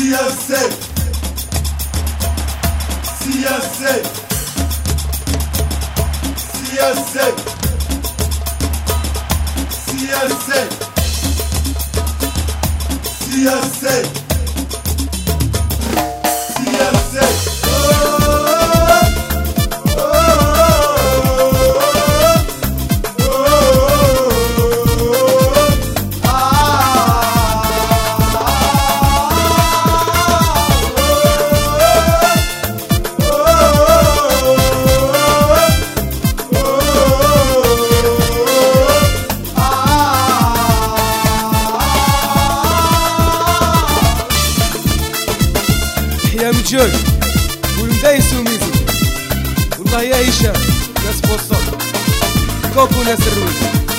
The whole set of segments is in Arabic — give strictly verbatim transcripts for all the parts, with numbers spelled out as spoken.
سياسي سياسي سياسي سياسي سياسي سياسي يا مجول والمدايس وميزو والله يا هشام ناس بوصل كوكو ناس الروز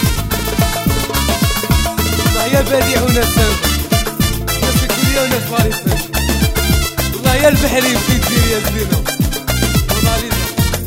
والله يا بديع وناس سامبا ناس الكلية وناس فارس والله يا البحري في الدير يا زينو موناليزا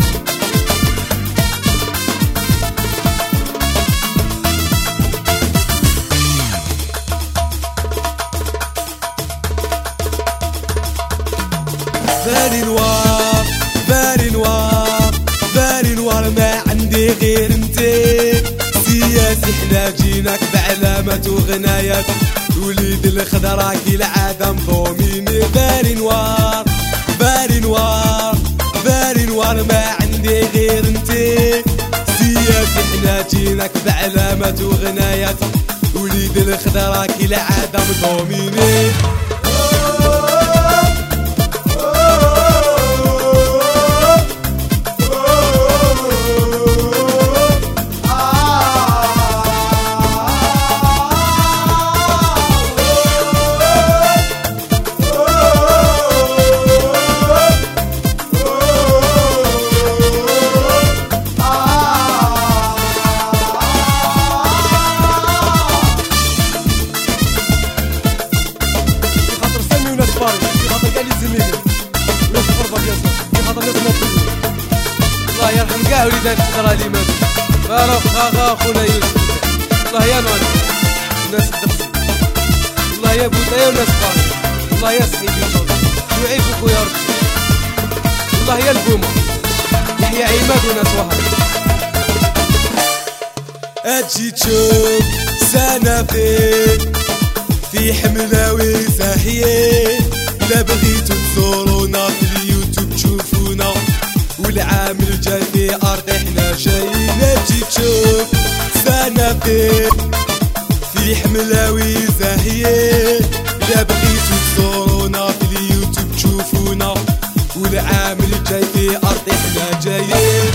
بالي نوار بالي نوار بالي نوار ما عندي غير انتي سياسي حنا جيناك بعلامة وغنايات وليد الخضرا كي العادة مضوميني بالي نوار بالي نوار بالي نوار ما عندي غير انتي سياسي حنا جيناك بعلامة وغنايات وليد الخضرا كي العادة مضوميني الله يرحم كاع وليدات الخضرا اللي ماتوا فاروق خاغا خونا يوسف الله يا نوال الناس الدبس الله يا بوطايا وناس فارس الله يا صحيبي ويعيفك ويا ربي الله يا البومة يحيى عماد وناس وهر اجي تشوف سنة في في حملاوي ساحية لا بغيتو تزورونا في اليوتيوب تشوفونا والعام الجاي في أرض احنا جايين اجي تشوف سنة في في حملاوي زاهية لا بغيتو تزورونا في اليوتيوب تشوفونا والعام الجاي في أرض احنا جايين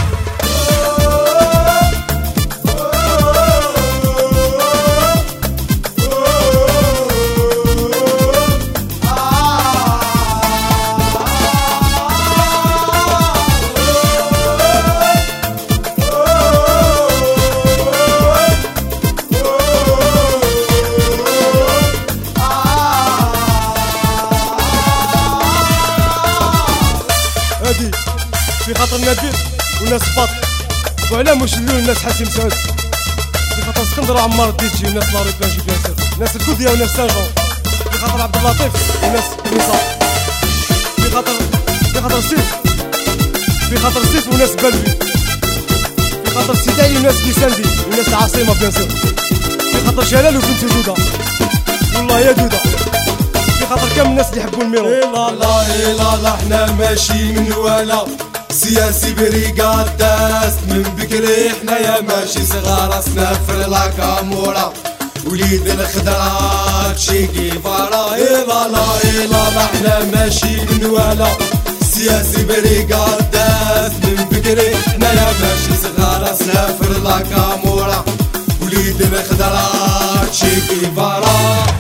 هادي في خاطر نبيل والناس فاط وعلى مش اللون الناس حسين سعود في خاطر اسكندر عمار ديجي وناس لاري بلاجي بياسر ناس الكوديا وناس سانجون في خاطر عبد اللطيف وناس نصار في خاطر في خاطر سيف في خاطر سيف وناس بلبي في خاطر سيداي وناس كيساندي وناس العاصمة بياسر في خاطر جلال وبنت جودة والله يا جودة في خاطر كم الناس اللي يحبوا الميرو إيه لا لا إيه لا لا حنا ماشي من ولا سياسي بريقات داس من بكري حنا يا ماشي صغار سنافر لا كامورا وليد الخضرا تشيكي فارا إيه لا لا إيه لا لا حنا ماشي من ولا سياسي بريقات داس من بكري حنا يا ماشي صغار سنافر لا كامورا وليد الخضرا تشيكي فارا